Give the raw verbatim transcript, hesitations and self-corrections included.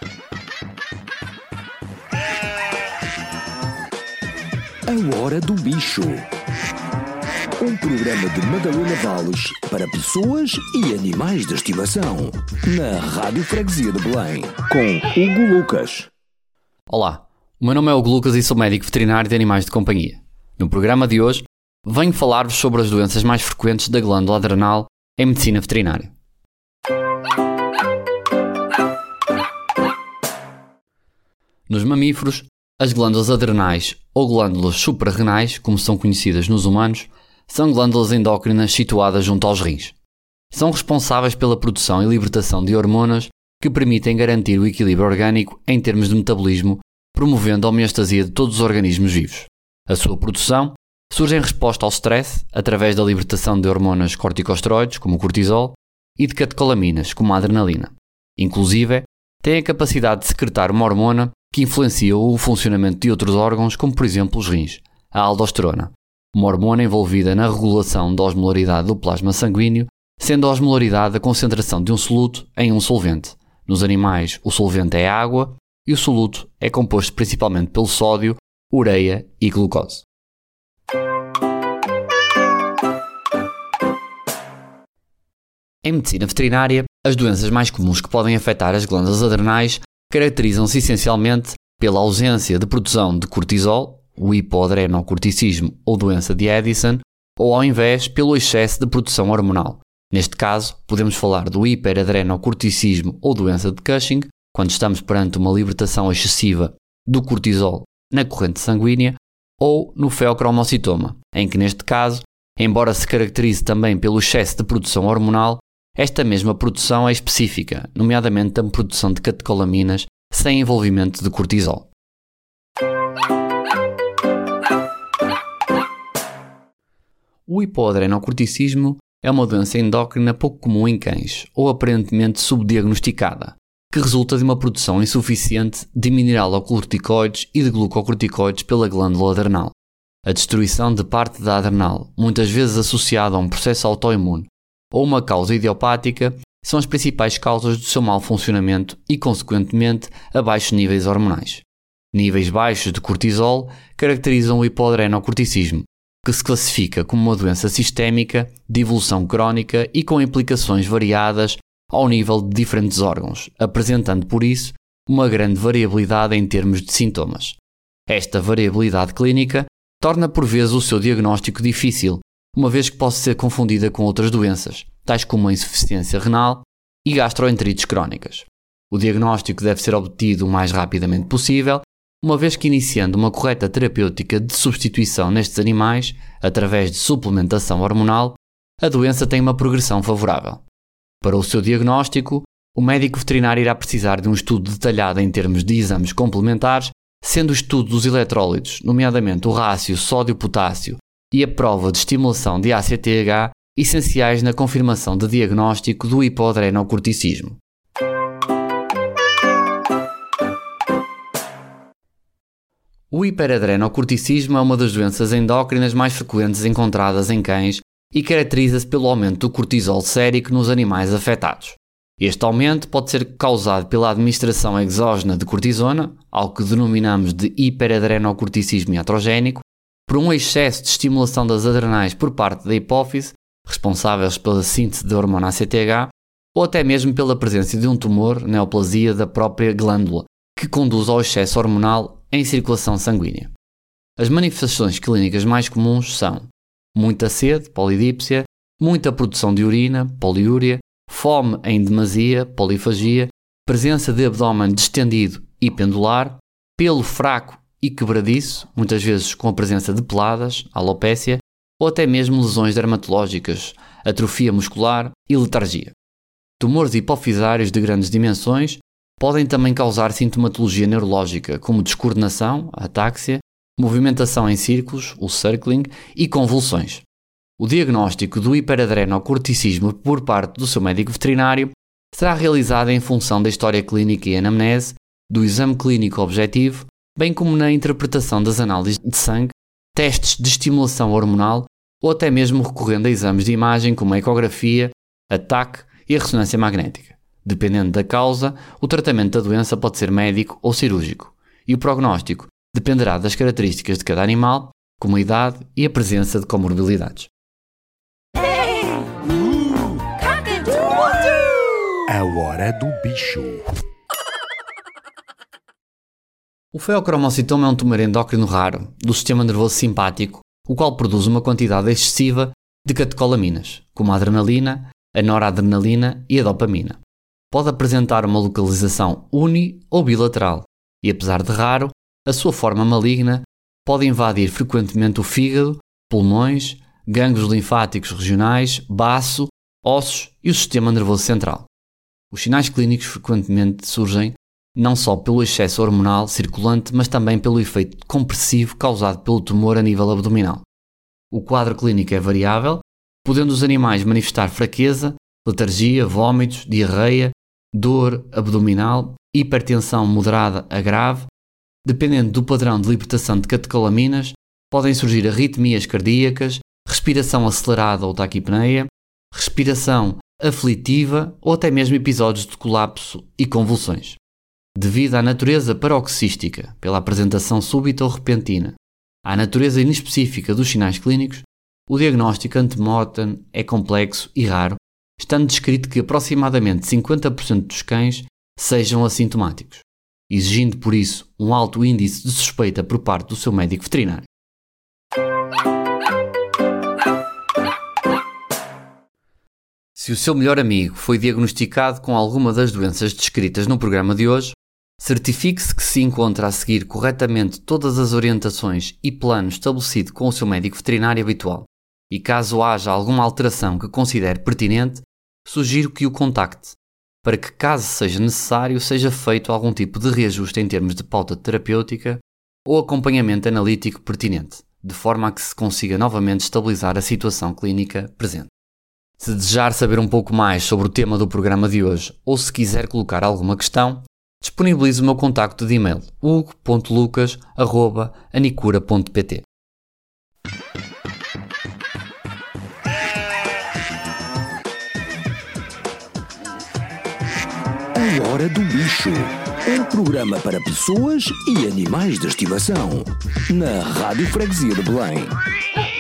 A Hora do Bicho. Um programa de Madalena Valles para pessoas e animais de estimação. Na Rádio Freguesia de Belém. Com Hugo Lucas. Olá, o meu nome é Hugo Lucas e sou médico veterinário de animais de companhia. No programa de hoje, venho falar-vos sobre as doenças mais frequentes da glândula adrenal em medicina veterinária. Nos mamíferos, as glândulas adrenais ou glândulas suprarrenais, como são conhecidas nos humanos, são glândulas endócrinas situadas junto aos rins. São responsáveis pela produção e libertação de hormonas que permitem garantir o equilíbrio orgânico em termos de metabolismo, promovendo a homeostasia de todos os organismos vivos. A sua produção surge em resposta ao stress, através da libertação de hormonas corticosteroides, como o cortisol, e de catecolaminas, como a adrenalina. Inclusive, tem a capacidade de secretar uma hormona que influencia o funcionamento de outros órgãos, como por exemplo os rins, a aldosterona, uma hormona envolvida na regulação da osmolaridade do plasma sanguíneo, sendo a osmolaridade a concentração de um soluto em um solvente. Nos animais, o solvente é a água e o soluto é composto principalmente pelo sódio, ureia e glucose. Em medicina veterinária, as doenças mais comuns que podem afetar as glândulas adrenais caracterizam-se essencialmente pela ausência de produção de cortisol, o hipoadrenocorticismo ou doença de Addison, ou ao invés pelo excesso de produção hormonal. Neste caso, podemos falar do hiperadrenocorticismo ou doença de Cushing, quando estamos perante uma libertação excessiva do cortisol na corrente sanguínea, ou no feocromocitoma, em que neste caso, embora se caracterize também pelo excesso de produção hormonal, esta mesma produção é específica, nomeadamente a produção de catecolaminas sem envolvimento de cortisol. O hipoadrenocorticismo é uma doença endócrina pouco comum em cães, ou aparentemente subdiagnosticada, que resulta de uma produção insuficiente de mineralocorticoides e de glucocorticoides pela glândula adrenal. A destruição de parte da adrenal, muitas vezes associada a um processo autoimune ou uma causa idiopática, são as principais causas do seu mau funcionamento e, consequentemente, a baixos níveis hormonais. Níveis baixos de cortisol caracterizam o hipoadrenocorticismo, que se classifica como uma doença sistémica de evolução crónica e com implicações variadas ao nível de diferentes órgãos, apresentando por isso uma grande variabilidade em termos de sintomas. Esta variabilidade clínica torna por vezes o seu diagnóstico difícil, uma vez que pode ser confundida com outras doenças, tais como a insuficiência renal e gastroenterites crónicas. O diagnóstico deve ser obtido o mais rapidamente possível, uma vez que iniciando uma correta terapêutica de substituição nestes animais, através de suplementação hormonal, a doença tem uma progressão favorável. Para o seu diagnóstico, o médico veterinário irá precisar de um estudo detalhado em termos de exames complementares, sendo o estudo dos eletrólitos, nomeadamente o rácio sódio-potássio e a prova de estimulação de A C T H, essenciais na confirmação de diagnóstico do hipoadrenocorticismo. O hiperadrenocorticismo é uma das doenças endócrinas mais frequentes encontradas em cães e caracteriza-se pelo aumento do cortisol sérico nos animais afetados. Este aumento pode ser causado pela administração exógena de cortisona, algo que denominamos de hiperadrenocorticismo iatrogénico, por um excesso de estimulação das adrenais por parte da hipófise, responsáveis pela síntese da hormona A C T H, ou até mesmo pela presença de um tumor, neoplasia da própria glândula, que conduz ao excesso hormonal em circulação sanguínea. As manifestações clínicas mais comuns são muita sede, polidípsia, muita produção de urina, poliúria, fome em demasia, polifagia, presença de abdômen distendido e pendular, pelo fraco e quebradiço, muitas vezes com a presença de peladas, alopécia, ou até mesmo lesões dermatológicas, atrofia muscular e letargia. Tumores hipofisários de grandes dimensões podem também causar sintomatologia neurológica, como descoordenação, atáxia, movimentação em círculos, o circling, e convulsões. O diagnóstico do hiperadrenocorticismo por parte do seu médico veterinário será realizado em função da história clínica e anamnese, do exame clínico objetivo, bem como na interpretação das análises de sangue, testes de estimulação hormonal ou até mesmo recorrendo a exames de imagem como a ecografia, a T A C e a ressonância magnética. Dependendo da causa, o tratamento da doença pode ser médico ou cirúrgico, e o prognóstico dependerá das características de cada animal, como a idade e a presença de comorbilidades. A hora do bicho. O feocromocitoma é um tumor endócrino raro do sistema nervoso simpático, o qual produz uma quantidade excessiva de catecolaminas, como a adrenalina, a noradrenalina e a dopamina. Pode apresentar uma localização uni- ou bilateral e, apesar de raro, a sua forma maligna pode invadir frequentemente o fígado, pulmões, gânglios linfáticos regionais, baço, ossos e o sistema nervoso central. Os sinais clínicos frequentemente surgem não só pelo excesso hormonal circulante, mas também pelo efeito compressivo causado pelo tumor a nível abdominal. O quadro clínico é variável, podendo os animais manifestar fraqueza, letargia, vômitos, diarreia, dor abdominal, hipertensão moderada a grave. Dependendo do padrão de libertação de catecolaminas, podem surgir arritmias cardíacas, respiração acelerada ou taquipneia, respiração aflitiva ou até mesmo episódios de colapso e convulsões. Devido à natureza paroxística, pela apresentação súbita ou repentina, à natureza inespecífica dos sinais clínicos, o diagnóstico ante-mortem é complexo e raro, estando descrito que aproximadamente cinquenta por cento dos cães sejam assintomáticos, exigindo por isso um alto índice de suspeita por parte do seu médico veterinário. Se o seu melhor amigo foi diagnosticado com alguma das doenças descritas no programa de hoje, certifique-se que se encontra a seguir corretamente todas as orientações e planos estabelecidos com o seu médico veterinário habitual. E caso haja alguma alteração que considere pertinente, sugiro que o contacte, para que, caso seja necessário, seja feito algum tipo de reajuste em termos de pauta terapêutica ou acompanhamento analítico pertinente, de forma a que se consiga novamente estabilizar a situação clínica presente. Se desejar saber um pouco mais sobre o tema do programa de hoje ou se quiser colocar alguma questão, disponibilizo o meu contacto de e-mail hugo ponto lucas arroba anicura ponto pt. A Hora do Bicho. Um programa para pessoas e animais de estimação. Na Rádio Freguesia de Belém.